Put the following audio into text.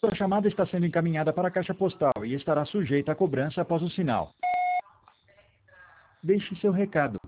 Sua chamada está sendo encaminhada para a caixa postal e estará sujeita a cobrança após o sinal. Deixe seu recado.